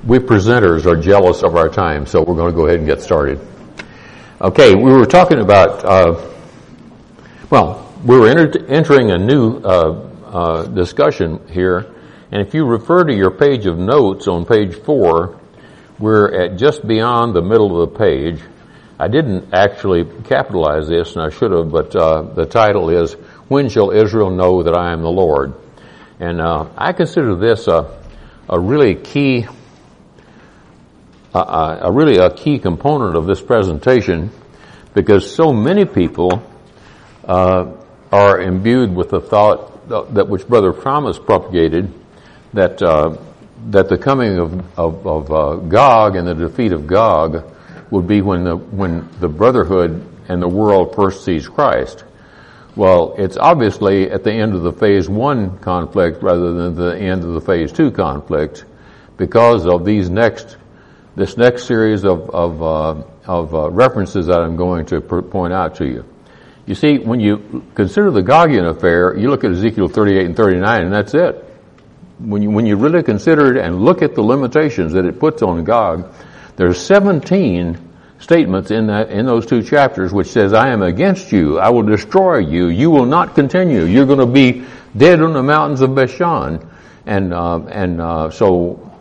we presenters are jealous of our time, so we're going to go ahead and get started. Okay, we were talking about, we were entering a new discussion here, and if you refer to your page of notes on page 4, we're at just beyond the middle of the page. I didn't actually capitalize this, and I should have, but the title is, When Shall Israel Know That I Am the Lord? And I consider this a really key component of this presentation, because so many people are imbued with the thought that which Brother Thomas propagated, that the coming of Gog and the defeat of Gog would be when the brotherhood and the world first sees Christ. Well, it's obviously at the end of the phase 1 conflict rather than the end of the phase 2 conflict, because of this next series of references that I'm going to point out to you. You see, when you consider the Gogian affair, you look at Ezekiel 38 and 39, and that's it. When you really consider it and look at the limitations that it puts on Gog, there's 17 statements in those 2 chapters which says, I am against you, I will destroy you, you will not continue, you're going to be dead on the mountains of Bashan. So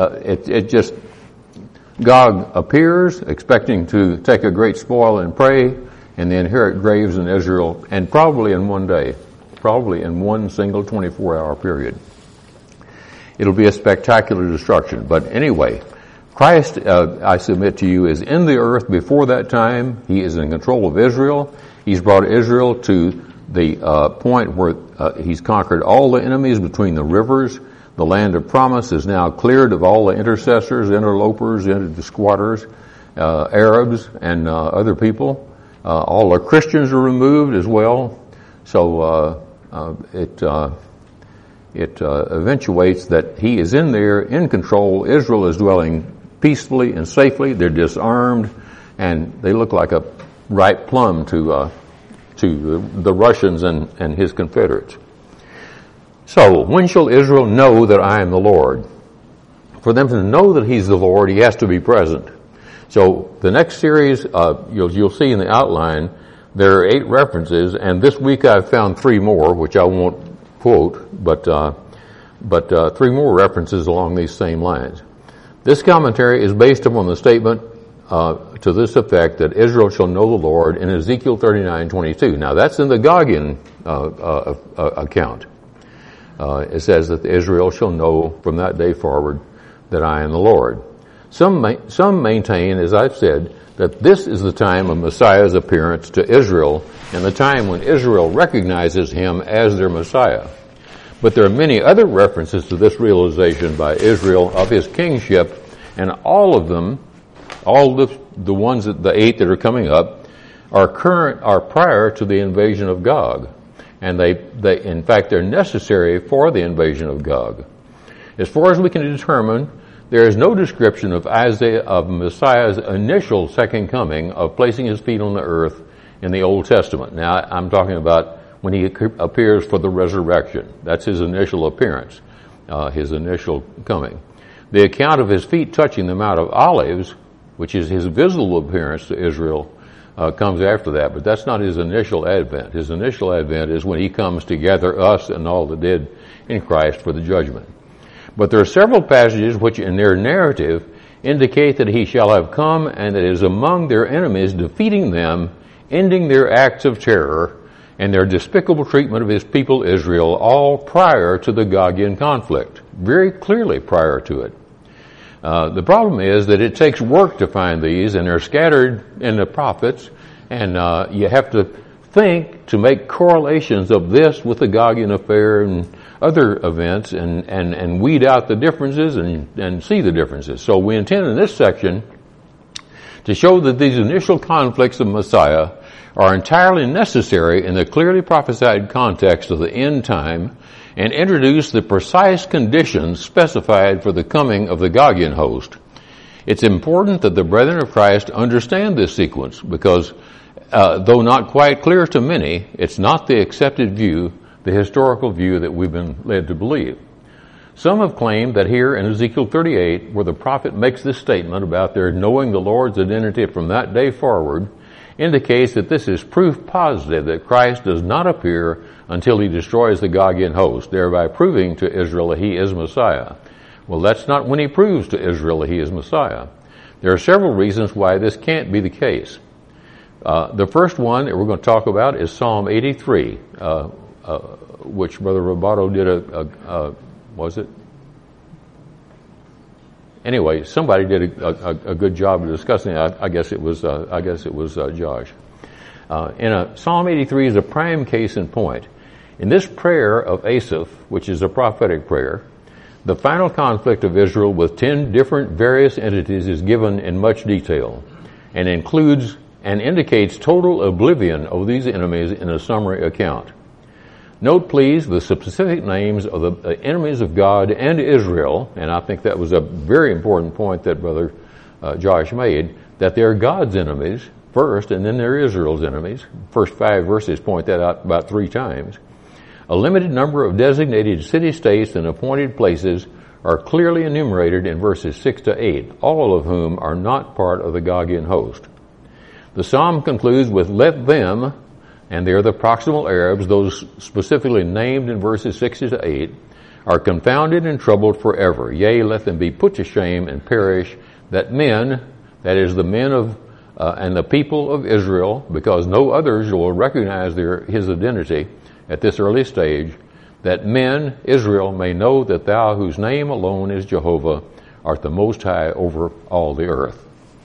Gog appears expecting to take a great spoil and prey and then inherit graves in Israel, and probably in one day, probably in one single 24-hour period. It'll be a spectacular destruction. But anyway, Christ, I submit to you, is in the earth before that time. He is in control of Israel. He's brought Israel to the point where he's conquered all the enemies between the rivers. The land of promise is now cleared of all the intercessors, interlopers, the squatters, Arabs, and other people. All the Christians are removed as well. So it eventuates that he is in there, in control. Israel is dwelling peacefully and safely. They're disarmed, and they look like a ripe plum to the Russians and his confederates. So, when shall Israel know that I am the Lord? For them to know that he's the Lord, he has to be present. So, the next series, you'll see in the outline, there are 8 references, and this week I've found 3 more, which I won't quote, but 3 more references along these same lines. This commentary is based upon the statement to this effect that Israel shall know the Lord in Ezekiel 39:22. Now, that's in the Gogian account. It says that Israel shall know from that day forward that I am the Lord. Some maintain, as I've said, that this is the time of Messiah's appearance to Israel and the time when Israel recognizes him as their Messiah. But there are many other references to this realization by Israel of his kingship, and all of them, all the ones the 8 that are coming up, are prior to the invasion of Gog. And they in fact, they're necessary for the invasion of Gog. As far as we can determine, there is no description of Messiah's initial second coming, of placing his feet on the earth in the Old Testament. Now, I'm talking about when he appears for the resurrection. That's his initial appearance, his initial coming. The account of his feet touching the Mount of Olives, which is his visible appearance to Israel, comes after that, but that's not his initial advent. His initial advent is when he comes to gather us and all the dead in Christ for the judgment. But there are several passages which in their narrative indicate that he shall have come and that is among their enemies, defeating them, ending their acts of terror, and their despicable treatment of his people Israel, all prior to the Gogian conflict, very clearly prior to it. The problem is that it takes work to find these, and they're scattered in the prophets, and you have to think to make correlations of this with the Gogian affair and other events, and weed out the differences and see the differences. So we intend in this section to show that these initial conflicts of Messiah are entirely necessary in the clearly prophesied context of the end time, and introduce the precise conditions specified for the coming of the Gogian host. It's important that the brethren of Christ understand this sequence, because though not quite clear to many, it's not the accepted view, the historical view that we've been led to believe. Some have claimed that here in Ezekiel 38, where the prophet makes this statement about their knowing the Lord's identity from that day forward, indicates that this is proof positive that Christ does not appear until he destroys the Gogian host, thereby proving to Israel that he is Messiah. Well, that's not when he proves to Israel that he is Messiah. There are several reasons why this can't be the case. The first one that we're going to talk about is Psalm 83, which Brother Roboto did was it? Anyway, somebody did a good job of discussing it. I guess it was Josh. Psalm 83 is a prime case in point. In this prayer of Asaph, which is a prophetic prayer, the final conflict of Israel with 10 different various entities is given in much detail, and includes and indicates total oblivion of these enemies in a summary account. Note, please, the specific names of the enemies of God and Israel, and I think that was a very important point that Brother Josh made, that they're God's enemies first, and then they're Israel's enemies. First 5 verses point that out about 3 times. A limited number of designated city-states and appointed places are clearly enumerated in verses 6 to 8, all of whom are not part of the Gogian host. The psalm concludes with, "Let them," and they are the proximal Arabs, those specifically named in verses 6 to 8, "are confounded and troubled forever. Yea, let them be put to shame and perish, that men," that is the men of and the people of Israel, because no others will recognize his identity at this early stage, "that men, Israel, may know that thou, whose name alone is Jehovah, art the Most High over all the earth."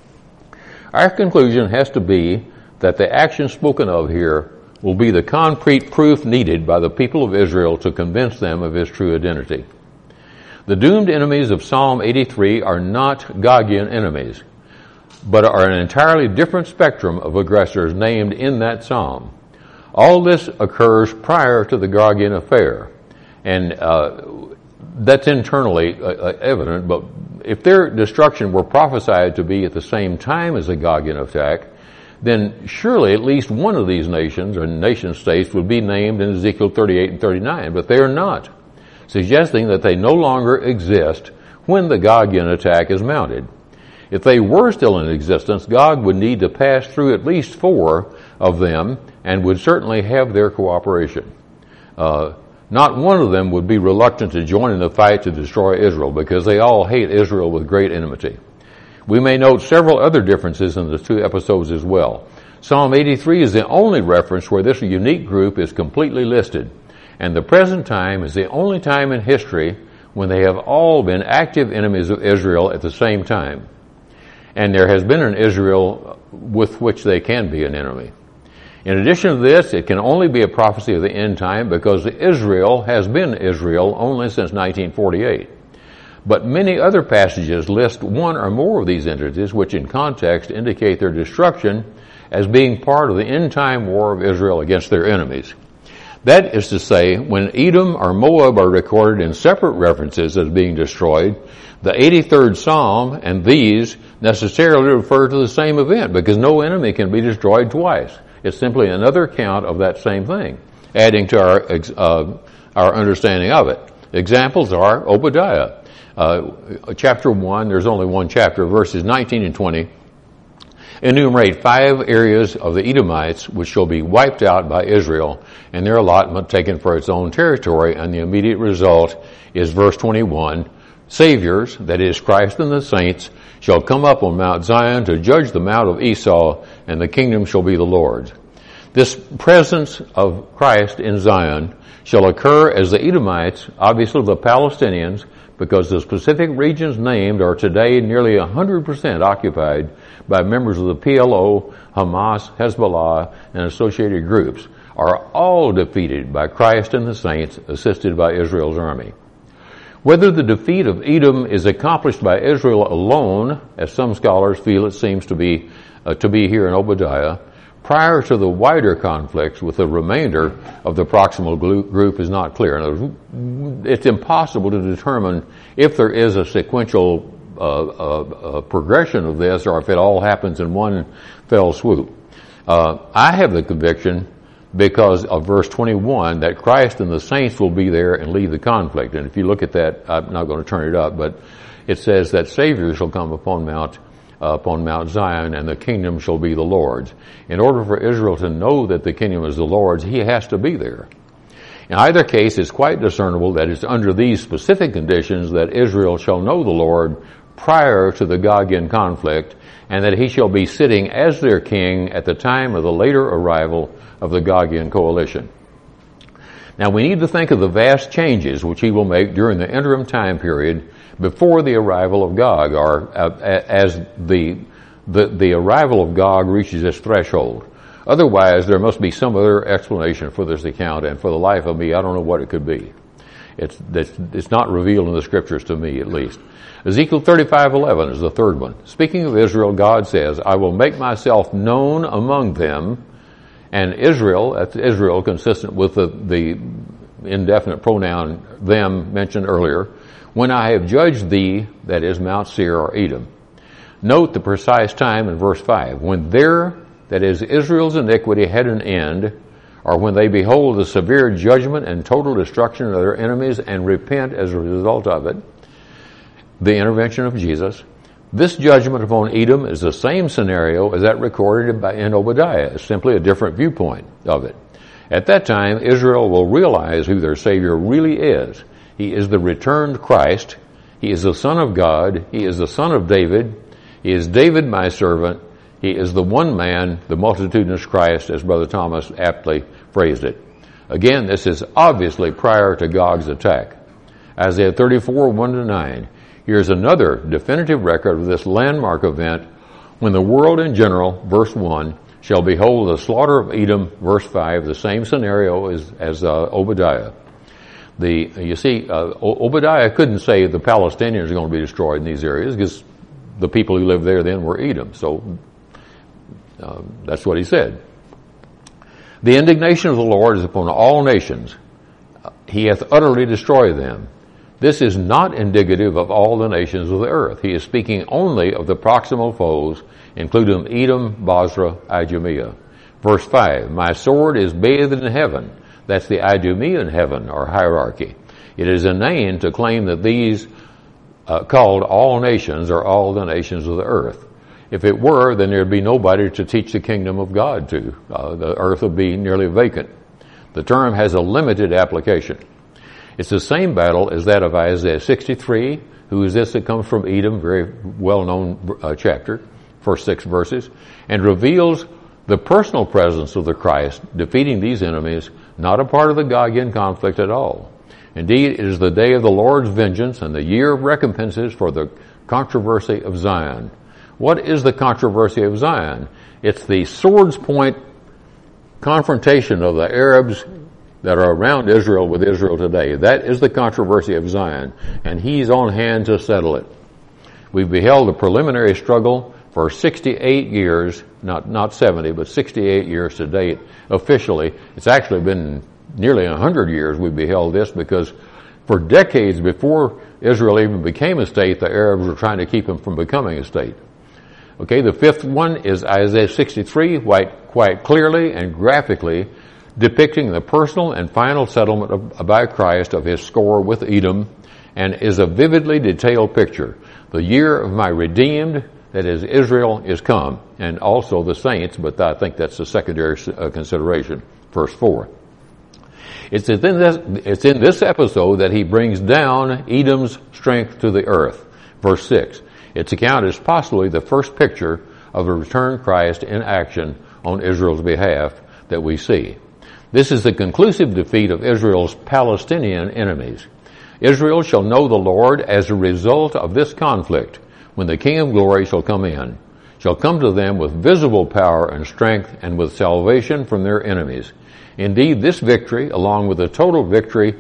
Our conclusion has to be that the action spoken of here will be the concrete proof needed by the people of Israel to convince them of his true identity. The doomed enemies of Psalm 83 are not Gogian enemies, but are an entirely different spectrum of aggressors named in that psalm. All this occurs prior to the Gogian affair, and that's internally evident, but if their destruction were prophesied to be at the same time as the Gogian attack, then surely at least one of these nations or nation-states would be named in Ezekiel 38 and 39, but they are not, suggesting that they no longer exist when the Gogian attack is mounted. If they were still in existence, God would need to pass through at least 4 of them and would certainly have their cooperation. Not one of them would be reluctant to join in the fight to destroy Israel, because they all hate Israel with great enmity. We may note several other differences in the 2 episodes as well. Psalm 83 is the only reference where this unique group is completely listed, and the present time is the only time in history when they have all been active enemies of Israel at the same time. And there has been an Israel with which they can be an enemy. In addition to this, it can only be a prophecy of the end time because Israel has been Israel only since 1948. But many other passages list one or more of these entities, which in context indicate their destruction as being part of the end-time war of Israel against their enemies. That is to say, when Edom or Moab are recorded in separate references as being destroyed, the 83rd Psalm and these necessarily refer to the same event, because no enemy can be destroyed twice. It's simply another account of that same thing, adding to our understanding of it. Examples are Obadiah. Chapter 1, there's only one chapter, verses 19 and 20, enumerate 5 areas of the Edomites which shall be wiped out by Israel, and their allotment taken for its own territory, and the immediate result is verse 21, "Saviors," that is Christ and the saints, "shall come up on Mount Zion to judge the mount of Esau, and the kingdom shall be the Lord's." This presence of Christ in Zion shall occur as the Edomites, obviously the Palestinians, because the specific regions named are today nearly 100% occupied by members of the PLO, Hamas, Hezbollah, and associated groups, are all defeated by Christ and the saints, assisted by Israel's army. Whether the defeat of Edom is accomplished by Israel alone, as some scholars feel it seems to be here in Obadiah, prior to the wider conflicts with the remainder of the proximal group is not clear. It's impossible to determine if there is a sequential progression of this, or if it all happens in one fell swoop. I have the conviction because of verse 21, that Christ and the saints will be there and lead the conflict. And if you look at that, I'm not going to turn it up, but it says that Savior shall come upon Mount Zion, and the kingdom shall be the Lord's. In order for Israel to know that the kingdom is the Lord's, he has to be there. In either case, it's quite discernible that it's under these specific conditions that Israel shall know the Lord prior to the Gogian conflict, and that he shall be sitting as their king at the time of the later arrival of the Gogian coalition. Now, we need to think of the vast changes which he will make during the interim time period before the arrival of Gog, or as the arrival of Gog reaches its threshold. Otherwise, there must be some other explanation for this account, and for the life of me, I don't know what it could be. It's not revealed in the scriptures to me, at least. Ezekiel 35:11 is the third one. Speaking of Israel, God says, I will make myself known among them. And Israel, that's Israel, consistent with the indefinite pronoun them mentioned earlier, when I have judged thee, that is Mount Seir or Edom. Note the precise time in verse 5. When their, that is Israel's iniquity, had an end, or when they behold the severe judgment and total destruction of their enemies and repent as a result of it, the intervention of Jesus. This judgment upon Edom is the same scenario as that recorded in Obadiah. It's simply a different viewpoint of it. At that time, Israel will realize who their Savior really is. He is the returned Christ. He is the Son of God. He is the Son of David. He is David, my servant. He is the one man, the multitudinous Christ, as Brother Thomas aptly phrased it. Again, this is obviously prior to Gog's attack. Isaiah 34:1-9. Here's another definitive record of this landmark event when the world in general, verse 1, shall behold the slaughter of Edom, verse 5, the same scenario as Obadiah. Obadiah couldn't say the Palestinians are going to be destroyed in these areas because the people who lived there then were Edom. So that's what he said. The indignation of the Lord is upon all nations. He hath utterly destroyed them. This is not indicative of all the nations of the earth. He is speaking only of the proximal foes, including Edom, Bozrah, Idumea. Verse 5, my sword is bathed in heaven. That's the Idumean heaven, or hierarchy. It is inane to claim that these called all nations are all the nations of the earth. If it were, then there'd be nobody to teach the kingdom of God to. The earth would be nearly vacant. The term has a limited application. It's the same battle as that of Isaiah 63. Who is this that comes from Edom? Very well-known chapter, first 6 verses, and reveals the personal presence of the Christ defeating these enemies, not a part of the Gogian conflict at all. Indeed, it is the day of the Lord's vengeance and the year of recompenses for the controversy of Zion. What is the controversy of Zion? It's the sword's point confrontation of the Arabs that are around Israel with Israel today. That is the controversy of Zion, and he's on hand to settle it. We've beheld a preliminary struggle for 68 years, not 70, but 68 years to date officially. It's actually been nearly 100 years we've beheld this, because for decades before Israel even became a state, the Arabs were trying to keep them from becoming a state. Okay, the fifth one is Isaiah 63, quite clearly and graphically depicting the personal and final settlement by Christ of his score with Edom, and is a vividly detailed picture. The year of my redeemed, that is Israel, is come, and also the saints, but I think that's a secondary consideration. Verse 4. It's in this episode that he brings down Edom's strength to the earth. Verse 6. Its account is possibly the first picture of the returned Christ in action on Israel's behalf that we see. This is the conclusive defeat of Israel's Palestinian enemies. Israel shall know the Lord as a result of this conflict, when the King of Glory shall come in, shall come to them with visible power and strength, and with salvation from their enemies. Indeed, this victory, along with a total victory,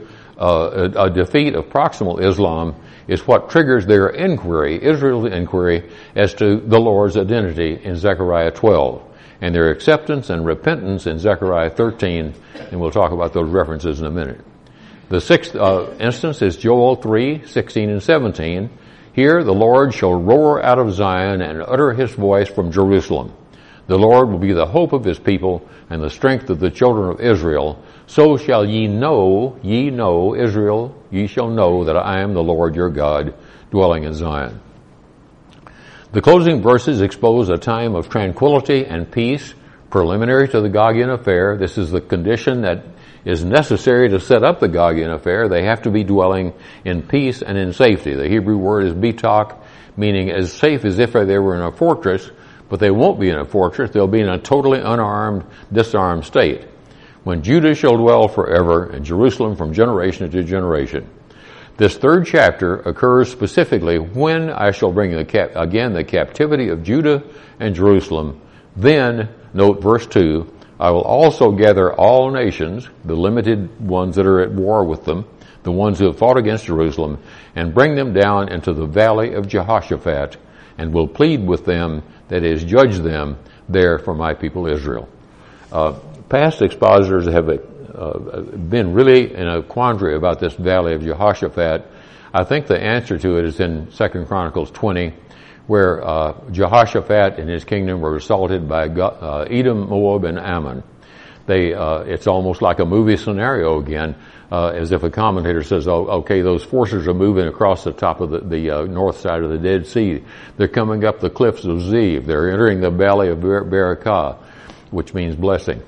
a defeat of proximal Islam, is what triggers their inquiry, Israel's inquiry, as to the Lord's identity in Zechariah 12, and their acceptance and repentance in Zechariah 13, and we'll talk about those references in a minute. The sixth instance is Joel 3:16 and 17. Here the Lord shall roar out of Zion and utter his voice from Jerusalem. The Lord will be the hope of his people and the strength of the children of Israel. So shall ye know, Israel, ye shall know that I am the Lord your God, dwelling in Zion. The closing verses expose a time of tranquility and peace, preliminary to the Gogian affair. This is the condition that is necessary to set up the Gogian affair. They have to be dwelling in peace and in safety. The Hebrew word is bitak, meaning as safe as if they were in a fortress, but they won't be in a fortress. They'll be in a totally unarmed, disarmed state. When Judah shall dwell forever, and Jerusalem from generation to generation. This third chapter occurs specifically when I shall bring again the captivity of Judah and Jerusalem. Then, note verse 2, I will also gather all nations, the limited ones that are at war with them, the ones who have fought against Jerusalem, and bring them down into the valley of Jehoshaphat, and will plead with them, that is, judge them there for my people Israel. Past expositors have been really in a quandary about this valley of Jehoshaphat. I think the answer to it is in 2 Chronicles 20, where Jehoshaphat and his kingdom were assaulted by Edom, Moab, and Ammon. It's almost like a movie scenario again, as if a commentator says, "Oh, okay, those forces are moving across the top of the north side of the Dead Sea. They're coming up the cliffs of Ziv. They're entering the valley of Berakah," which means blessing.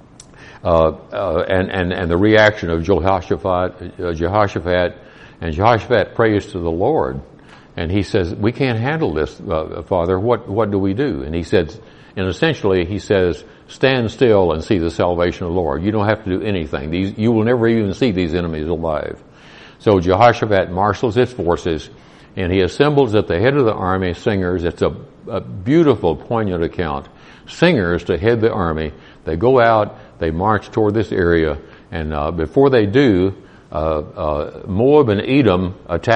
And the reaction of Jehoshaphat, and Jehoshaphat prays to the Lord. And he says, "We can't handle this, Father. What do we do?" And he says, and essentially he says, "Stand still and see the salvation of the Lord. You don't have to do anything. You will never even see these enemies alive." So Jehoshaphat marshals his forces, and he assembles at the head of the army singers. It's a beautiful, poignant account. Singers to head the army. They go out, they march toward this area, and before they do, Moab and Edom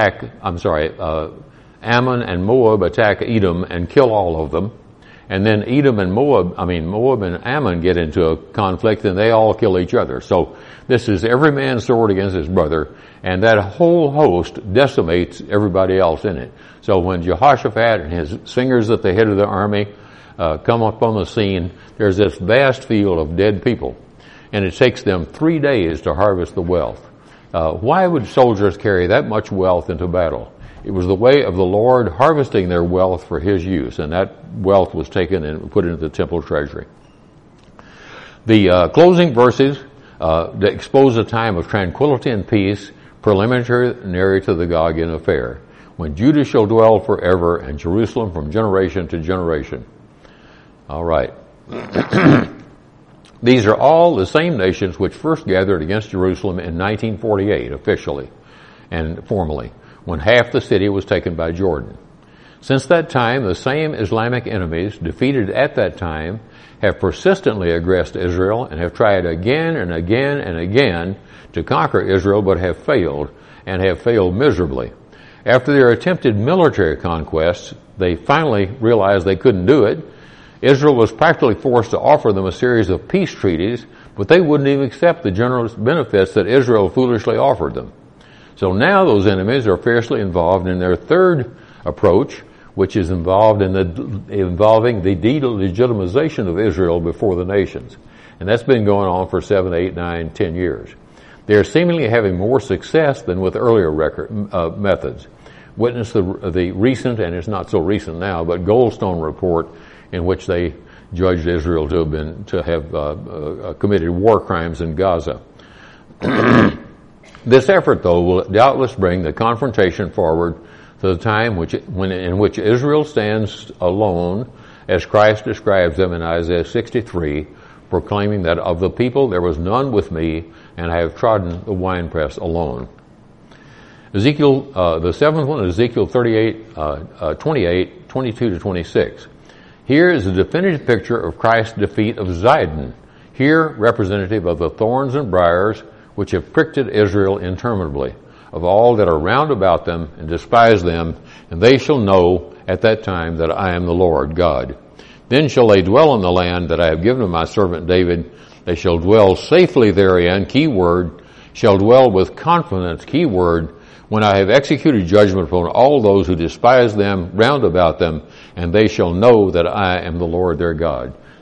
Ammon and Moab attack Edom and kill all of them. And then Moab and Ammon get into a conflict, and they all kill each other. So this is every man's sword against his brother, and that whole host decimates everybody else in it. So when Jehoshaphat and his singers at the head of the army come up on the scene, there's this vast field of dead people, and it takes them 3 days to harvest the wealth. Why would soldiers carry that much wealth into battle? It was the way of the Lord harvesting their wealth for his use, and that wealth was taken and put into the temple treasury. The closing verses expose a time of tranquility and peace, preliminary to the Gogian affair, when Judah shall dwell forever, and Jerusalem from generation to generation. All right. These are all the same nations which first gathered against Jerusalem in 1948, officially and formally, when half the city was taken by Jordan. Since that time, the same Islamic enemies, defeated at that time, have persistently aggressed Israel and have tried again and again and again to conquer Israel, but have failed, and have failed miserably. After their attempted military conquests, they finally realized they couldn't do it. Israel was practically forced to offer them a series of peace treaties, but they wouldn't even accept the generous benefits that Israel foolishly offered them. So now those enemies are fiercely involved in their third approach, which is involving the delegitimization of Israel before the nations. And that's been going on for 7, 8, 9, 10 years. They're seemingly having more success than with earlier methods. Witness the recent, and it's not so recent now, but Goldstone report, in which they judged Israel to have committed war crimes in Gaza. This effort, though, will doubtless bring the confrontation forward to the time in which Israel stands alone, as Christ describes them in Isaiah 63, proclaiming that of the people there was none with me, and I have trodden the winepress alone. The seventh one is Ezekiel 28, 22 to 26. Here is a definitive picture of Christ's defeat of Zidon, here representative of the thorns and briars which have pricked at Israel interminably, of all that are round about them, and despise them, and they shall know at that time that I am the Lord God. Then shall they dwell in the land that I have given to my servant David. They shall dwell safely therein, key word, shall dwell with confidence, key word, when I have executed judgment upon all those who despise them round about them, and they shall know that I am the Lord their God.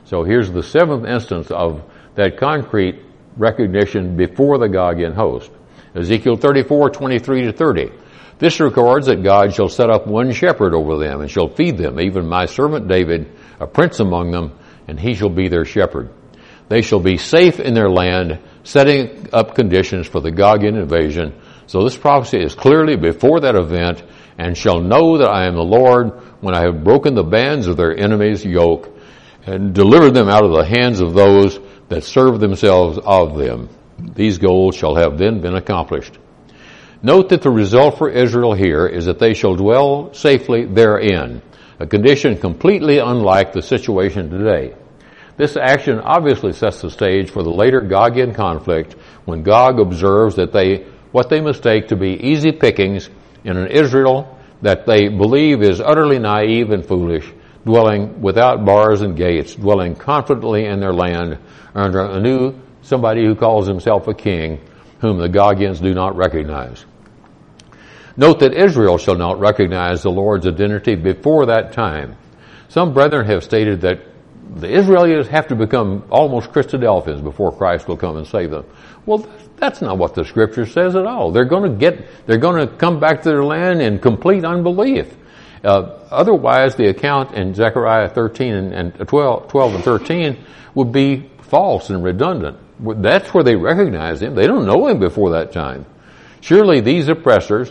So here's the seventh instance of that concrete recognition before the Gogian host. Ezekiel 34:23-30. This records that God shall set up one shepherd over them and shall feed them, even my servant David, a prince among them, and he shall be their shepherd. They shall be safe in their land, setting up conditions for the Gogian invasion. So this prophecy is clearly before that event, and shall know that I am the Lord when I have broken the bands of their enemies' yoke and delivered them out of the hands of those that serve themselves of them. These goals shall have then been accomplished. Note that the result for Israel here is that they shall dwell safely therein, a condition completely unlike the situation today. This action obviously sets the stage for the later Gogian conflict when Gog observes that what they mistake to be easy pickings in an Israel that they believe is utterly naive and foolish, dwelling without bars and gates, dwelling confidently in their land under somebody who calls himself a king, whom the Gogians do not recognize. Note that Israel shall not recognize the Lord's identity before that time. Some brethren have stated that the Israelites have to become almost Christadelphians before Christ will come and save them. Well, that's not what the Scripture says at all. They're going to come back to their land in complete unbelief. Otherwise, the account in Zechariah 13 and 12 and 13 would be false and redundant. That's where they recognize him. They don't know him before that time. Surely these oppressors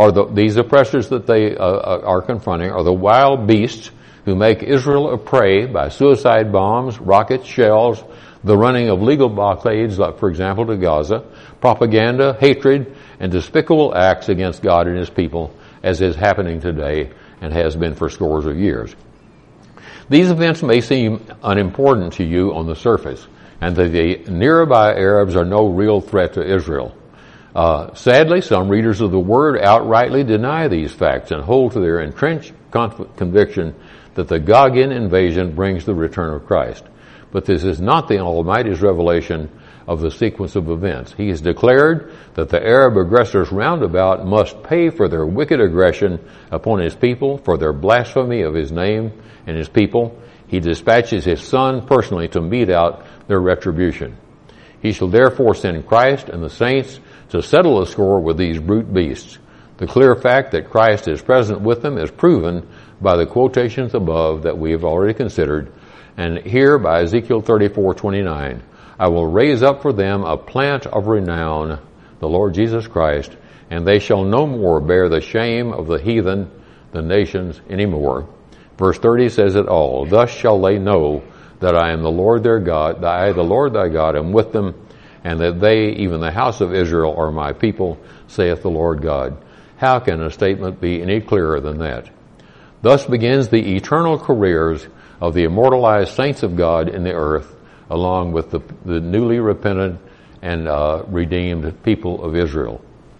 that they are confronting are the wild beasts who make Israel a prey by suicide bombs, rockets, shells, the running of legal blockades, like, for example, to Gaza, propaganda, hatred, and despicable acts against God and his people, as is happening today and has been for scores of years. These events may seem unimportant to you on the surface, and that the nearby Arabs are no real threat to Israel. Sadly, some readers of the Word outrightly deny these facts and hold to their entrenched conviction that the Gogian invasion brings the return of Christ. But this is not the Almighty's revelation of the sequence of events. He has declared that the Arab aggressors roundabout must pay for their wicked aggression upon his people, for their blasphemy of his name and his people. He dispatches his Son personally to mete out their retribution. He shall therefore send Christ and the saints to settle the score with these brute beasts. The clear fact that Christ is present with them is proven by the quotations above that we have already considered, and here by Ezekiel 34:29. I will raise up for them a plant of renown, the Lord Jesus Christ, and they shall no more bear the shame of the heathen, the nations, anymore. Verse 30 says it all. Thus shall they know that I am the Lord their God, that I, the Lord thy God, am with them, and that they, even the house of Israel, are my people, saith the Lord God. How can a statement be any clearer than that? Thus begins the eternal careers of the immortalized saints of God in the earth, along with the newly repentant and redeemed people of Israel.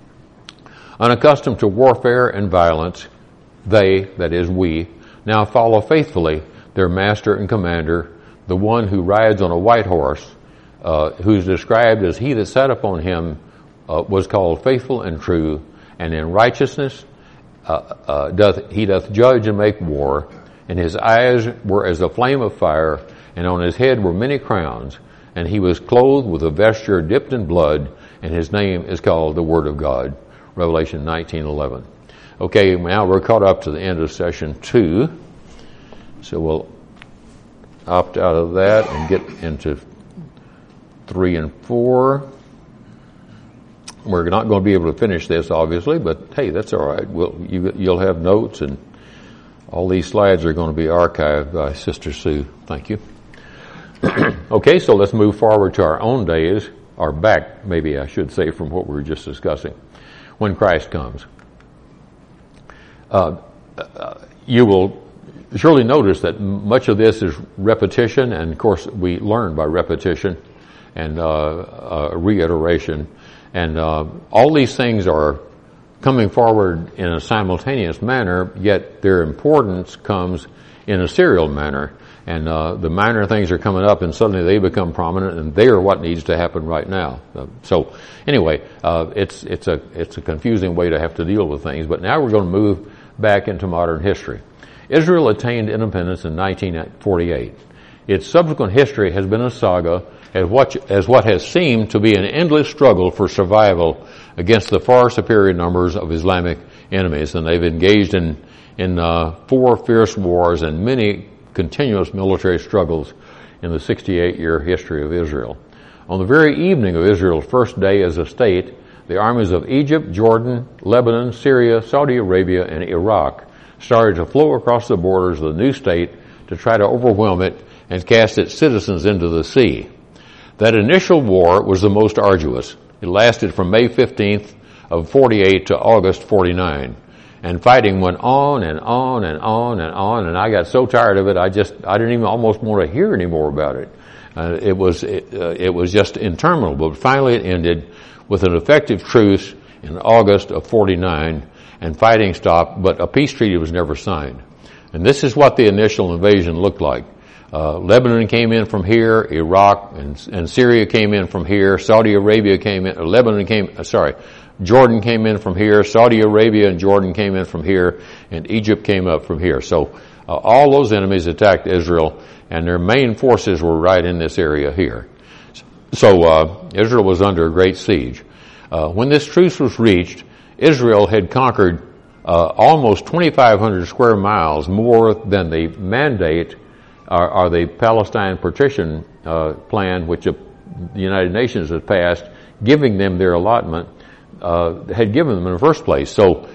Unaccustomed to warfare and violence, they, that is we, now follow faithfully their master and commander, the one who rides on a white horse, who's described as he that sat upon him was called faithful and true, and in righteousness he doth judge and make war, and his eyes were as a flame of fire, and on his head were many crowns, and he was clothed with a vesture dipped in blood, and his name is called the Word of God. Revelation 19:11. Okay, now we're caught up to the end of session 2, so we'll opt out of that and get into 3 and 4. We're not going to be able to finish this, obviously, but hey, that's all right. You'll have notes, and all these slides are going to be archived by Sister Sue. Thank you. Okay, so let's move forward to our own days, or back, maybe I should say, from what we were just discussing, when Christ comes. You will surely notice that much of this is repetition, and of course we learn by repetition and reiteration. And all these things are coming forward in a simultaneous manner, yet their importance comes in a serial manner. And the minor things are coming up, and suddenly they become prominent, and they are what needs to happen right now. So anyway, it's a confusing way to have to deal with things. But now we're going to move back into modern history. Israel attained independence in 1948. Its subsequent history has been a saga as what has seemed to be an endless struggle for survival against the far superior numbers of Islamic enemies. And they've engaged in 4 fierce wars and many continuous military struggles in the 68-year history of Israel. On the very evening of Israel's first day as a state, the armies of Egypt, Jordan, Lebanon, Syria, Saudi Arabia, and Iraq started to flow across the borders of the new state to try to overwhelm it and cast its citizens into the sea. That initial war was the most arduous. It lasted from May 15th of 48 to August 49. And fighting went on and on and on and on, and I got so tired of it, I didn't even almost want to hear any more about it. It was just interminable. But finally it ended with an effective truce in August of 49, and fighting stopped, but a peace treaty was never signed. And this is what the initial invasion looked like. Lebanon came in from here, Iraq and Syria came in from here, Saudi Arabia came in, Jordan came in from here, Saudi Arabia and Jordan came in from here, and Egypt came up from here. So all those enemies attacked Israel, and their main forces were right in this area here. So Israel was under a great siege. When this truce was reached, Israel had conquered almost 2,500 square miles, more than the mandate or the Palestine partition plan, which the United Nations had passed, giving them their allotment, had given them in the first place. So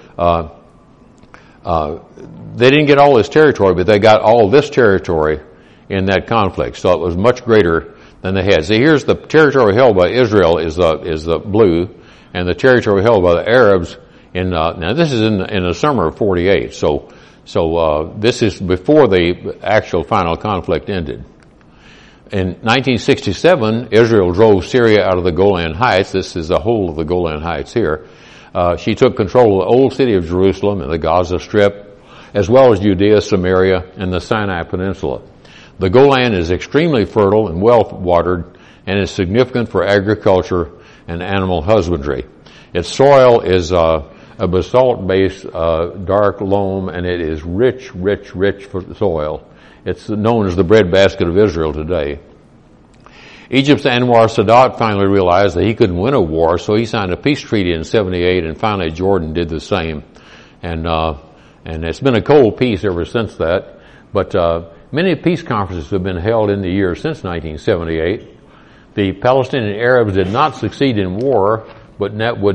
they didn't get all this territory, but they got all this territory in that conflict. So it was much greater than they had. See, here's the territory held by Israel is the blue, and the territory held by the Arabs now this is in the summer of 48. So this is before the actual final conflict ended. In 1967, Israel drove Syria out of the Golan Heights. This is the whole of the Golan Heights here. She took control of the old city of Jerusalem and the Gaza Strip, as well as Judea, Samaria, and the Sinai Peninsula. The Golan is extremely fertile and well watered, and is significant for agriculture and animal husbandry. Its soil is a basalt-based dark loam, and it is rich soil. It's known as the breadbasket of Israel today. Egypt's Anwar Sadat finally realized that he couldn't win a war, so he signed a peace treaty in 78, and finally Jordan did the same. And it's been a cold peace ever since that. But many peace conferences have been held in the years since 1978. The Palestinian Arabs did not succeed in war, but would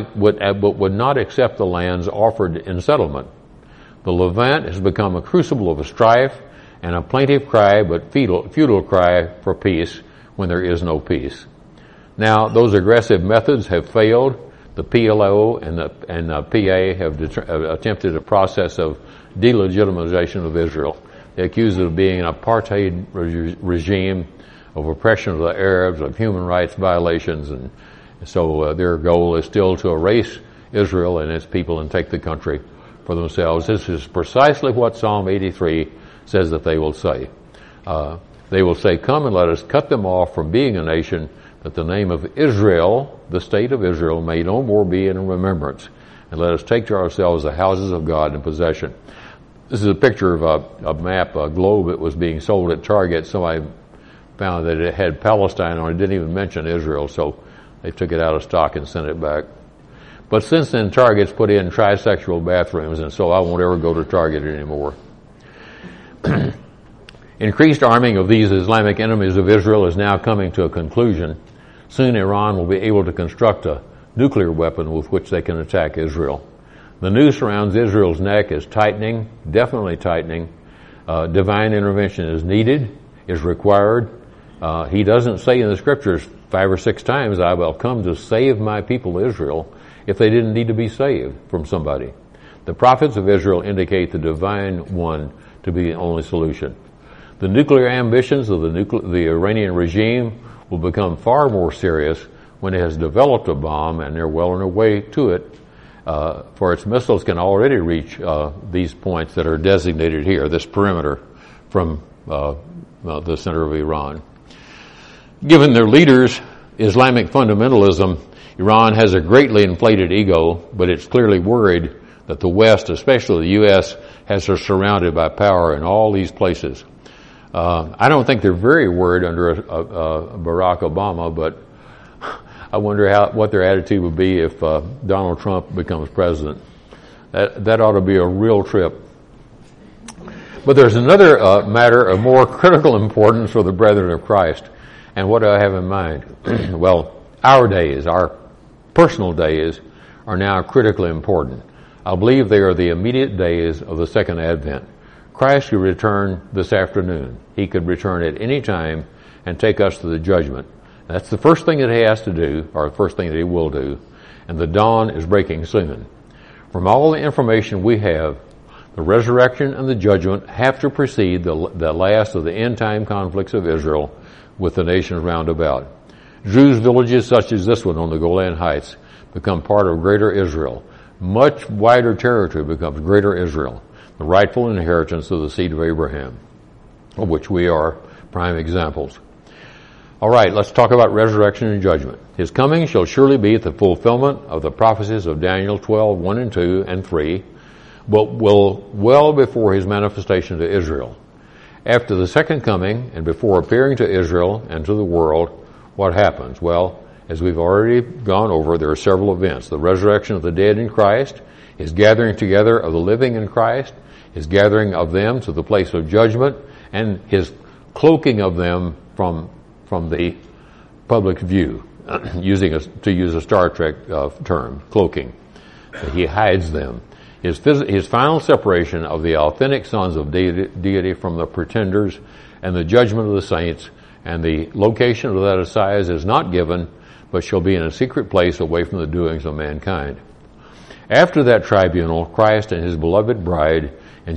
not accept the lands offered in settlement. The Levant has become a crucible of strife and a plaintive cry, but futile cry for peace when there is no peace. Now, those aggressive methods have failed. The PLO and the PA have attempted a process of delegitimization of Israel. They accuse it of being an apartheid regime, of oppression of the Arabs, of human rights violations, and so their goal is still to erase Israel and its people and take the country for themselves. This is precisely what Psalm 83 says that they will say. They will say, "Come and let us cut them off from being a nation, that the name of Israel, the state of Israel, may no more be in remembrance. And let us take to ourselves the houses of God in possession." This is a picture of a map, a globe that was being sold at Target. Somebody found that it had Palestine on it. It didn't even mention Israel, so they took it out of stock and sent it back. But since then, Target's put in trisexual bathrooms, and so I won't ever go to Target anymore. Increased arming of these Islamic enemies of Israel is now coming to a conclusion. Soon Iran will be able to construct a nuclear weapon with which they can attack Israel. The noose around Israel's neck is tightening, definitely tightening. Divine intervention is needed, is required. He doesn't say in the scriptures 5 or 6 times, "I will come to save my people Israel," if they didn't need to be saved from somebody. The prophets of Israel indicate the divine one to be the only solution. The nuclear ambitions of the Iranian regime will become far more serious when it has developed a bomb, and they're well on their way to it, for its missiles can already reach these points that are designated here, this perimeter from the center of Iran. Given their leaders' Islamic fundamentalism, Iran has a greatly inflated ego, but it's clearly worried that the West, especially the U.S., has her surrounded by power in all these places. I don't think they're very worried under Barack Obama, but I wonder what their attitude would be if Donald Trump becomes president. That ought to be a real trip. But there's another matter of more critical importance for the brethren of Christ. And what do I have in mind? Well, our days, our personal days, are now critically important. I believe they are the immediate days of the second advent. Christ could return this afternoon. He could return at any time and take us to the judgment. That's the first thing that he has to do, or the first thing that he will do. And the dawn is breaking soon. From all the information we have, the resurrection and the judgment have to precede the last of the end-time conflicts of Israel with the nations round about. Jews' villages such as this one on the Golan Heights become part of greater Israel. Much wider territory becomes greater Israel, the rightful inheritance of the seed of Abraham, of which we are prime examples. All right, let's talk about resurrection and judgment. His coming shall surely be the fulfillment of the prophecies of Daniel 12, 1 and 2 and 3, but will well before his manifestation to Israel. After the second coming, and before appearing to Israel and to the world, what happens? Well, as we've already gone over, there are several events. The resurrection of the dead in Christ, his gathering together of the living in Christ, his gathering of them to the place of judgment, and his cloaking of them from the public view, to use a Star Trek term, cloaking. He hides them. His final separation of the authentic sons of deity from the pretenders, and the judgment of the saints, and the location of that assize is not given, but shall be in a secret place away from the doings of mankind. After that tribunal, Christ and his beloved bride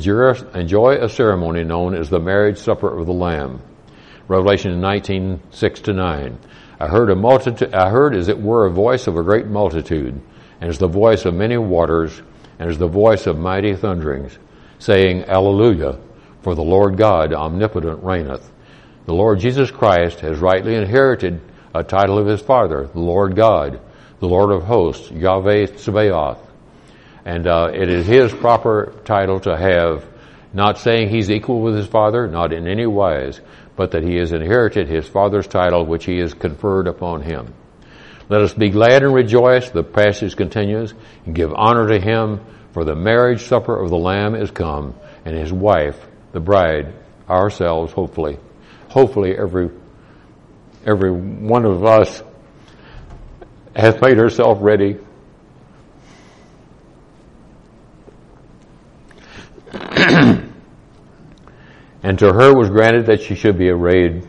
enjoy a ceremony known as the marriage supper of the Lamb. Revelation 19, 6-9. I heard as it were a voice of a great multitude, and as the voice of many waters, and as the voice of mighty thunderings, saying, Alleluia, for the Lord God omnipotent reigneth. The Lord Jesus Christ has rightly inherited a title of his Father, the Lord God, the Lord of hosts, Yahweh Tsebaoth. And it is his proper title to have, not saying he's equal with his Father, not in any wise, but that he has inherited his Father's title, which he has conferred upon him. Let us be glad and rejoice, the passage continues, and give honor to him, for the marriage supper of the Lamb is come, and his wife, the bride, ourselves, hopefully every one of us has made herself ready. And to her was granted that she should be arrayed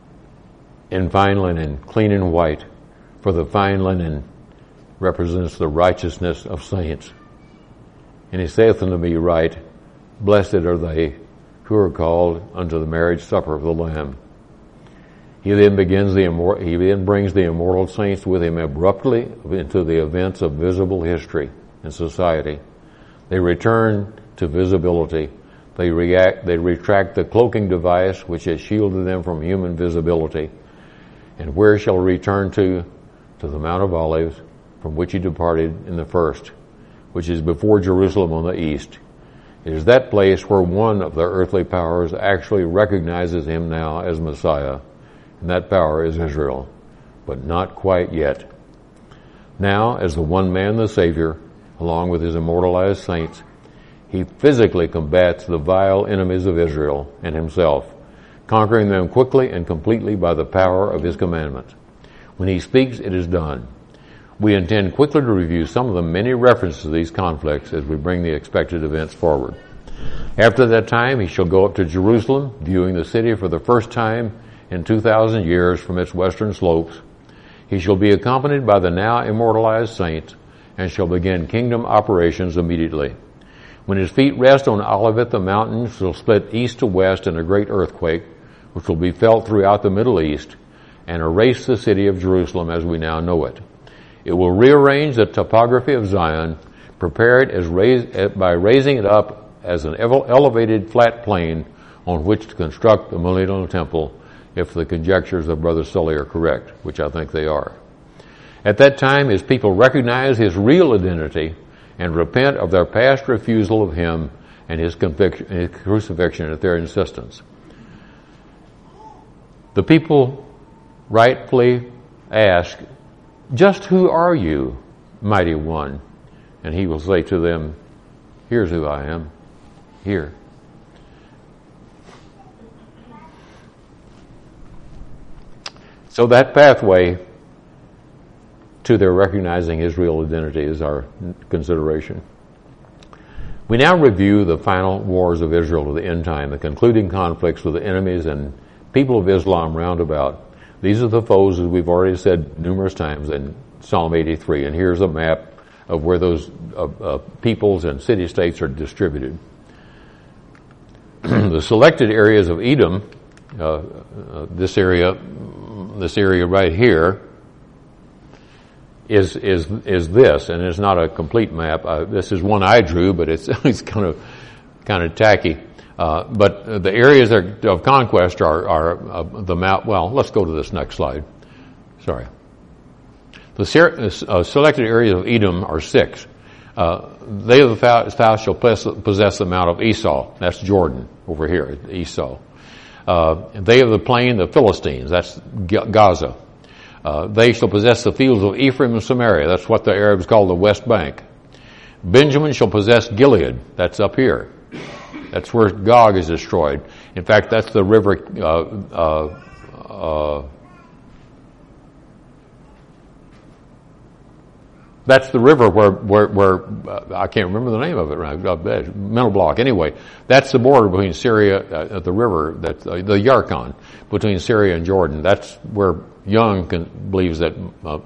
in fine linen, clean and white, for the fine linen represents the righteousness of saints. And he saith unto me, Right, blessed are they who are called unto the marriage supper of the Lamb. He then brings the immortal saints with him abruptly into the events of visible history and society. They return to visibility. They retract the cloaking device which has shielded them from human visibility. And where shall return to? To the Mount of Olives, from which he departed in the first, which is before Jerusalem on the east. It is that place where one of the earthly powers actually recognizes him now as Messiah, and that power is Israel, but not quite yet. Now, as the one man, the Savior, along with his immortalized saints, he physically combats the vile enemies of Israel and himself, conquering them quickly and completely by the power of his commandments. When he speaks, it is done. We intend quickly to review some of the many references to these conflicts as we bring the expected events forward. After that time, he shall go up to Jerusalem, viewing the city for the first time in 2,000 years from its western slopes. He shall be accompanied by the now immortalized saints and shall begin kingdom operations immediately. When his feet rest on Olivet, the mountains shall split east to west in a great earthquake, which will be felt throughout the Middle East, and erase the city of Jerusalem as we now know it. It will rearrange the topography of Zion, prepare it by raising it up as an elevated flat plain on which to construct the Millennial Temple, if the conjectures of Brother Sully are correct, which I think they are. At that time, his people recognize his real identity and repent of their past refusal of him and his crucifixion at their insistence. The people rightfully ask, "Just who are you, mighty one?" And he will say to them, "Here's who I am. Here." So that pathway to their recognizing his real identity is our consideration. We now review the final wars of Israel to the end time, the concluding conflicts with the enemies and people of Islam round about. These are the foes, as we've already said numerous times in Psalm 83. And here's a map of where those peoples and city-states are distributed. The selected areas of Edom, this area right here, is this, and it's not a complete map. This is one I drew, but it's kind of tacky. But the areas of conquest are the map. Well, let's go to this next slide. Sorry. The selected areas of Edom are 6. They of the south shall possess the mount of Esau. That's Jordan over here, Esau. They of the plain, the Philistines. That's Gaza. They shall possess the fields of Ephraim and Samaria. That's what the Arabs call the West Bank. Benjamin shall possess Gilead. That's up here. That's where Gog is destroyed. In fact, that's the river, that's the river where I can't remember the name of it right now. Mental block. Anyway, that's the border between Syria, the river, that's the Yarkon, between Syria and Jordan. That's where Young believes that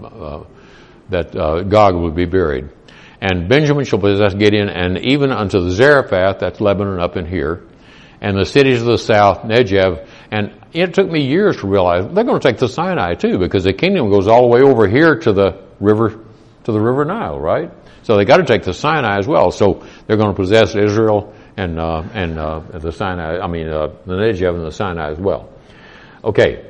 Gog would be buried. And Benjamin shall possess Gideon, and even unto the Zarephath, that's Lebanon up in here, and the cities of the south, Negev. And it took me years to realize they're going to take the Sinai too, because the kingdom goes all the way over here to the river Nile, right? So they got to take the Sinai as well. So they're going to possess Israel and the Sinai. The Negev and the Sinai as well. Okay.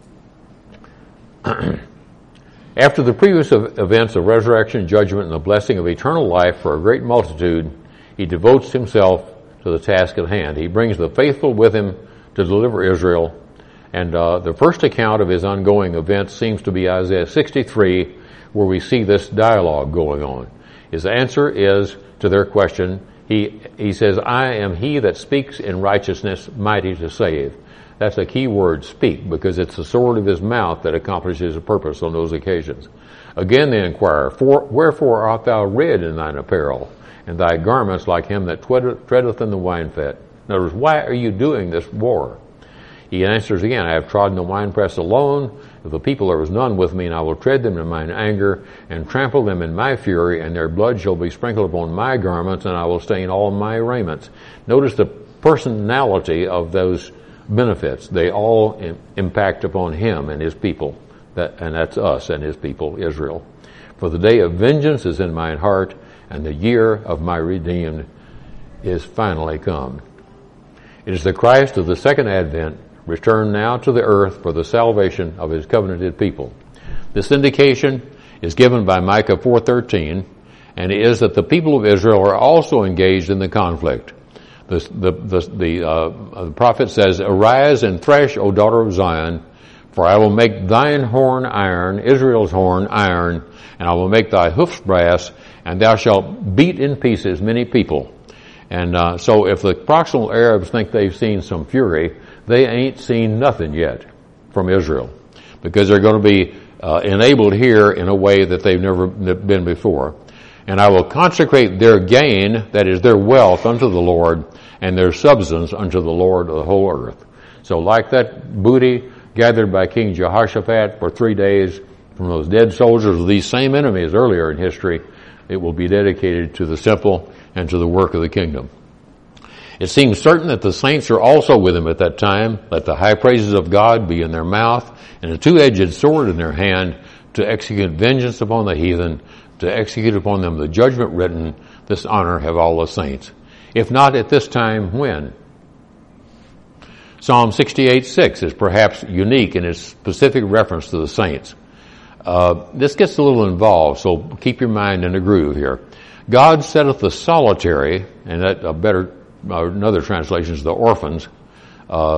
After the previous events of resurrection, judgment, and the blessing of eternal life for a great multitude, he devotes himself to the task at hand. He brings the faithful with him to deliver Israel. And the first account of his ongoing events seems to be Isaiah 63, where we see this dialogue going on. His answer is to their question. He says, "I am he that speaks in righteousness, mighty to save." That's a key word, speak, because it's the sword of his mouth that accomplishes a purpose on those occasions. Again they inquire, "Wherefore art thou red in thine apparel, and thy garments like him that treadeth in the wine-fat?" In other words, why are you doing this war? He answers again, "I have trodden the winepress alone. If the people there was none with me, and I will tread them in mine anger, and trample them in my fury, and their blood shall be sprinkled upon my garments, and I will stain all my raiments." Notice the personality of those benefits. They all impact upon him and his people, and that's us and his people, Israel. "For the day of vengeance is in mine heart, and the year of my redeemed is finally come." It is the Christ of the second advent, returned now to the earth for the salvation of his covenanted people. This indication is given by Micah 4:13, and it is that the people of Israel are also engaged in the conflict. The prophet says, "Arise and thresh, O daughter of Zion, for I will make thine horn iron, Israel's horn iron, and I will make thy hoofs brass, and thou shalt beat in pieces many people." And so if the proximal Arabs think they've seen some fury, they ain't seen nothing yet from Israel, because they're going to be enabled here in a way that they've never been before. "And I will consecrate their gain," that is their wealth, "unto the Lord, and their substance unto the Lord of the whole earth." So like that booty gathered by King Jehoshaphat for 3 days from those dead soldiers of these same enemies earlier in history, it will be dedicated to the temple and to the work of the kingdom. It seems certain that the saints are also with him at that time. Let the high praises of God be in their mouth, and a two-edged sword in their hand, to execute vengeance upon the heathen, to execute upon them the judgment written. This honor have all the saints. If not at this time, when? Psalm 68:6 is perhaps unique in its specific reference to the saints. This gets a little involved, so keep your mind in a groove here. "God setteth the solitary," and that another translation is the orphans,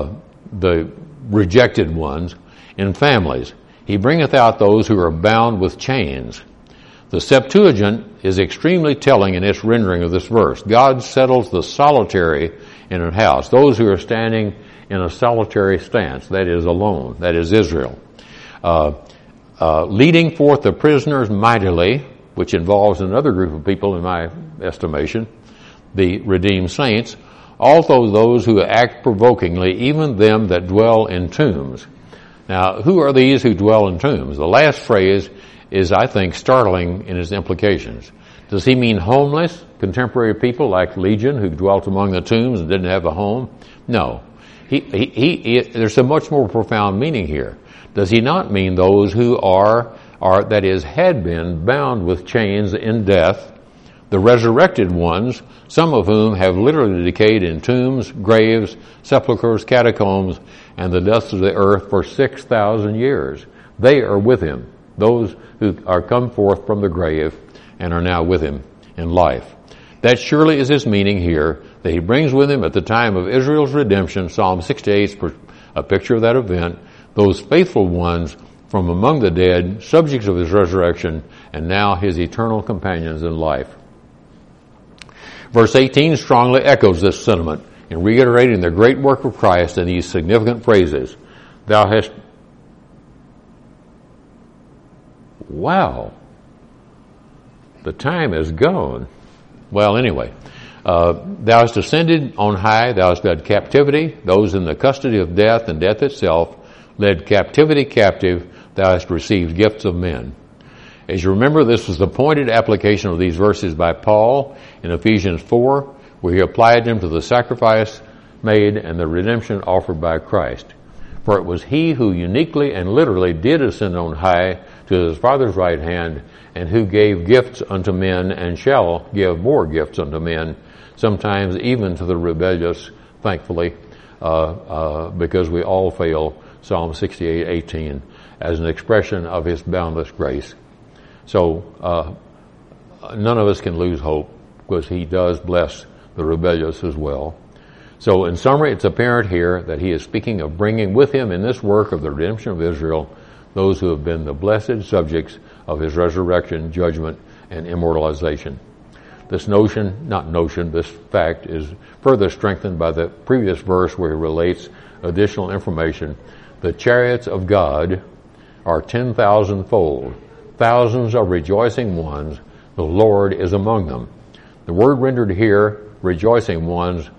the rejected ones, in families. He bringeth out those who are bound with chains. The Septuagint is extremely telling in its rendering of this verse. God settles the solitary in a house, those who are standing in a solitary stance, that is alone, that is Israel. Leading forth the prisoners mightily, which involves another group of people in my estimation, the redeemed saints, also those who act provokingly, even them that dwell in tombs. Now, who are these who dwell in tombs? The last phrase is, I think, startling in its implications. Does he mean homeless, contemporary people like Legion who dwelt among the tombs and didn't have a home? No. There's a much more profound meaning here. Does he not mean those who had been bound with chains in death, the resurrected ones, some of whom have literally decayed in tombs, graves, sepulchres, catacombs, and the dust of the earth for 6,000 years? They are with him, those who are come forth from the grave and are now with him in life. That surely is his meaning here, that he brings with him at the time of Israel's redemption, Psalm 68 is a picture of that event, those faithful ones from among the dead, subjects of his resurrection, and now his eternal companions in life. Verse 18 strongly echoes this sentiment in reiterating the great work of Christ in these significant phrases. Thou hast... Wow. The time is gone. Well, anyway. Thou hast ascended on high, thou hast led captivity, those in the custody of death and death itself, led captivity captive, thou hast received gifts of men. As you remember, this was the pointed application of these verses by Paul in Ephesians 4, where he applied them to the sacrifice made and the redemption offered by Christ. For it was he who uniquely and literally did ascend on high to his Father's right hand, and who gave gifts unto men and shall give more gifts unto men, sometimes even to the rebellious, thankfully, because we all fail, Psalm 68:18, as an expression of his boundless grace. So none of us can lose hope, because he does bless the rebellious as well. So in summary, it's apparent here that he is speaking of bringing with him in this work of the redemption of Israel those who have been the blessed subjects of his resurrection, judgment, and immortalization. This fact is further strengthened by the previous verse where he relates additional information. The chariots of God are 10,000-fold. Thousands of rejoicing ones. The Lord is among them. The word rendered here, rejoicing ones,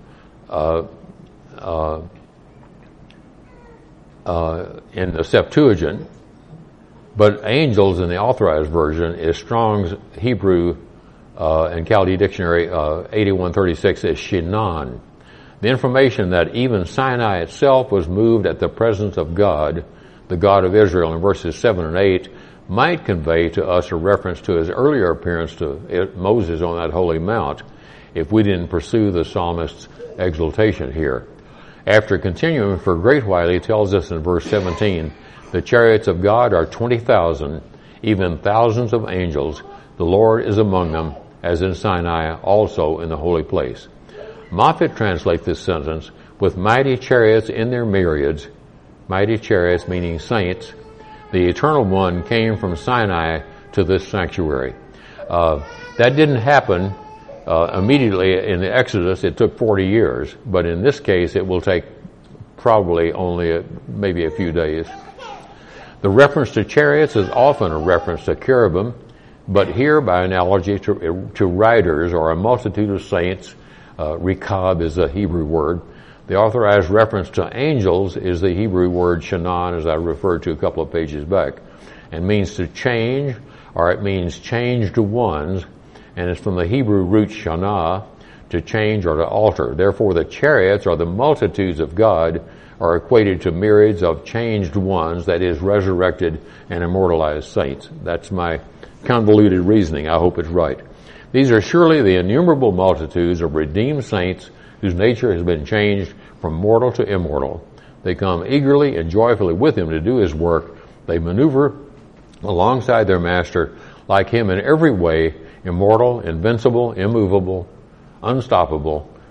in the Septuagint, but angels in the Authorized Version is Strong's Hebrew and Chaldee Dictionary 8136 is Shinan. The information that even Sinai itself was moved at the presence of God, the God of Israel, in verses 7 and 8, might convey to us a reference to his earlier appearance to Moses on that holy mount, if we didn't pursue the psalmist's exaltation here. After continuing for a great while, he tells us in verse 17, the chariots of God are 20,000, even thousands of angels. The Lord is among them, as in Sinai, also in the holy place. Moffatt translates this sentence with mighty chariots in their myriads, mighty chariots meaning saints. The Eternal One came from Sinai to this sanctuary. That didn't happen immediately in the Exodus. It took 40 years, but in this case it will take probably only maybe a few days. The reference to chariots is often a reference to cherubim, but here by analogy to riders or a multitude of saints. Rekab is a Hebrew word. The authorized reference to angels is the Hebrew word shanan, as I referred to a couple of pages back, and means to change, or it means changed ones, and it's from the Hebrew root shana, to change or to alter. Therefore, the chariots, or the multitudes of God, are equated to myriads of changed ones, that is, resurrected and immortalized saints. That's my convoluted reasoning. I hope it's right. These are surely the innumerable multitudes of redeemed saints whose nature has been changed from mortal to immortal. They come eagerly and joyfully with him to do his work. They maneuver alongside their master like him in every way, immortal, invincible, immovable, unstoppable,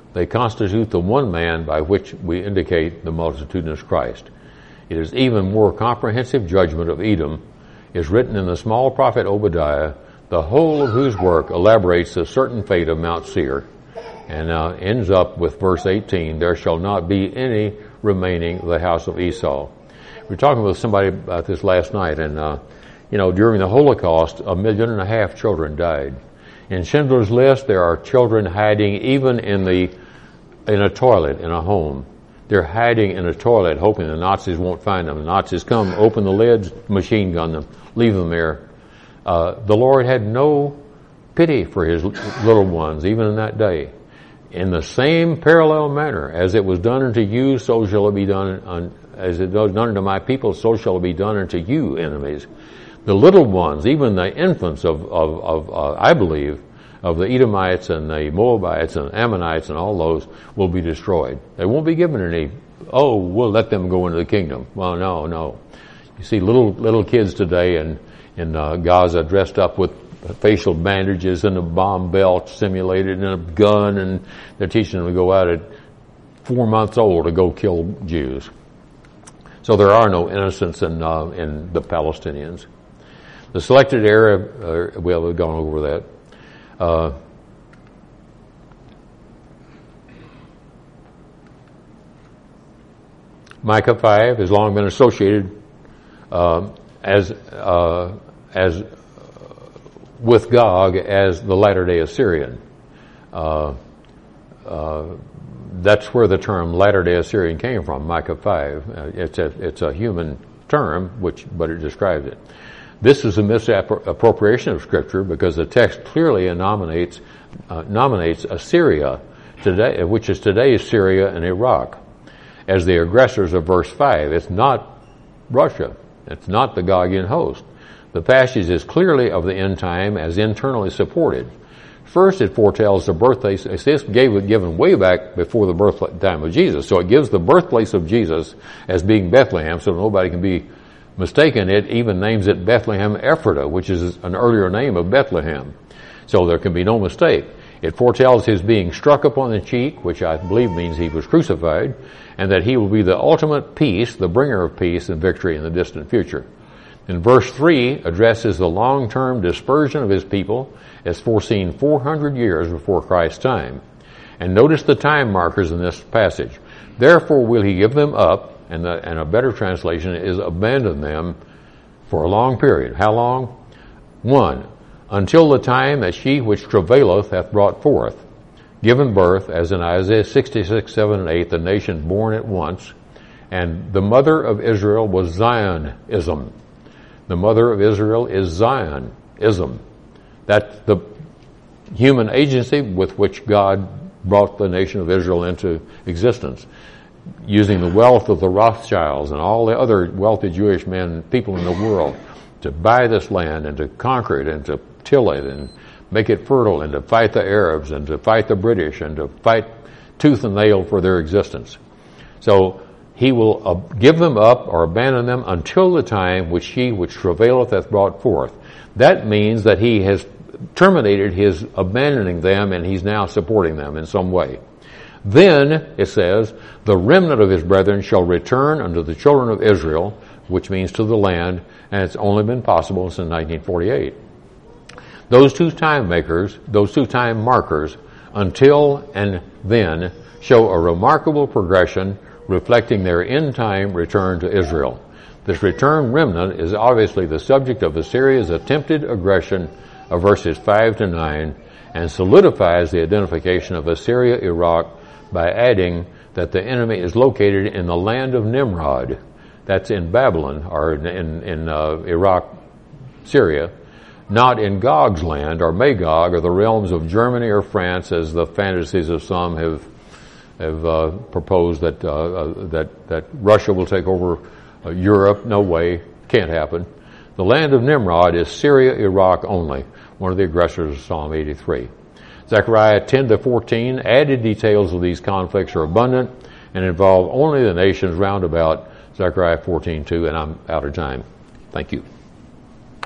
They constitute the one man by which we indicate the multitudinous Christ. It is even more comprehensive judgment of Edom is written in the small prophet Obadiah, the whole of whose work elaborates the certain fate of Mount Seir, and ends up with verse 18, there shall not be any remaining of the house of Esau. We were talking with somebody about this last night, and during the Holocaust, 1.5 million children died. In Schindler's List, there are children hiding even in a toilet in a home. They're hiding in a toilet, hoping the Nazis won't find them. The Nazis come, open the lids, machine gun them, leave them there. The Lord had no pity for his little ones, even in that day. In the same parallel manner, as it was done unto you, so shall it be done, as it was done unto my people, so shall it be done unto you, enemies. The little ones, even the infants I believe, of the Edomites and the Moabites and Ammonites and all those will be destroyed. They won't be given any, we'll let them go into the kingdom. Well, no. You see little kids today in Gaza dressed up with facial bandages and a bomb belt simulated and a gun, and they're teaching them to go out at 4 months old to go kill Jews. So there are no innocents in the Palestinians. The selected area, we've gone over that. Micah 5 has long been associated as with Gog as the latter-day Assyrian. That's where the term latter-day Assyrian came from, Micah 5. It's a human term, but it describes it. This is a misappropriation of Scripture because the text clearly nominates Assyria today, which is today's Syria and Iraq, as the aggressors of verse 5. It's not Russia. It's not the Gogian host. The passage is clearly of the end time as internally supported. First, it foretells the birthplace. This given way back before the birth time of Jesus. So it gives the birthplace of Jesus as being Bethlehem, so nobody can be mistaken. It even names it Bethlehem Ephrata, which is an earlier name of Bethlehem. So there can be no mistake. It foretells his being struck upon the cheek, which I believe means he was crucified, and that he will be the ultimate peace, the bringer of peace and victory in the distant future. In verse 3 addresses the long-term dispersion of his people as foreseen 400 years before Christ's time. And notice the time markers in this passage. Therefore will he give them up, and a better translation is abandon them for a long period. How long? 1, until the time that she which travaileth hath brought forth, given birth, as in Isaiah 66, 7, and 8, the nation born at once. And the mother of Israel was Zionism. The mother of Israel is Zionism. That's the human agency with which God brought the nation of Israel into existence, using the wealth of the Rothschilds and all the other wealthy Jewish men, people in the world, to buy this land and to conquer it and to till it and make it fertile and to fight the Arabs and to fight the British and to fight tooth and nail for their existence. So he will give them up or abandon them until the time which he which travaileth hath brought forth. That means that he has terminated his abandoning them and he's now supporting them in some way. Then, it says, the remnant of his brethren shall return unto the children of Israel, which means to the land, and it's only been possible since 1948. Those two time markers, until and then, show a remarkable progression reflecting their end time return to Israel. This return remnant is obviously the subject of Assyria's attempted aggression of verses 5 to 9 and solidifies the identification of Assyria, Iraq, by adding that the enemy is located in the land of Nimrod. That's in Babylon, or in Iraq, Syria, not in Gog's land, or Magog, or the realms of Germany or France, as the fantasies of some have proposed that Russia will take over Europe. No way. Can't happen. The land of Nimrod is Syria, Iraq only, one of the aggressors of Psalm 83. Zechariah 10 to 14, added details of these conflicts are abundant and involve only the nations round about. Zechariah 14:2, and I'm out of time. Thank you.